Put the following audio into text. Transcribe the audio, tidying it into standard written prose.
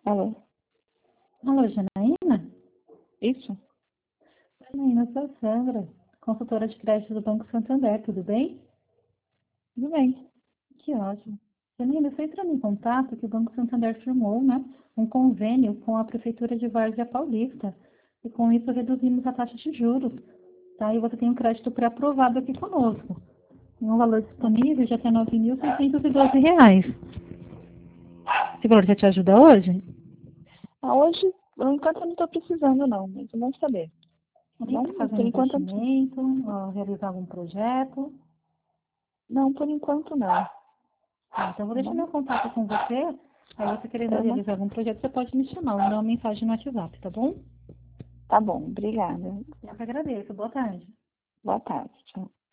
Alô? Alô, Janaína? Isso? Janaína, eu sou a Sandra, consultora de crédito do Banco Santander, tudo bem? Tudo bem. Que ótimo. Janaína, eu estou entrando em contato que o Banco Santander firmou, um convênio com a Prefeitura de Várzea Paulista. E com isso reduzimos a taxa de juros. Tá? E você tem um crédito pré-aprovado aqui conosco. Em um valor disponível de até R$ 9.612. Esse valor já te ajuda hoje? Hoje, por enquanto, eu não estou precisando, não, mas vamos saber. Nem para Não, fazer um por enquanto, investimento, ou realizar algum projeto. não, por enquanto não. Então, eu vou Tá deixar bom? meu contato com você. Aí, você querendo Tá, realizar algum projeto, você pode me chamar, ou mandar uma mensagem no WhatsApp, tá bom? tá bom, obrigada. Eu que agradeço. Boa tarde. Boa tarde. Tchau.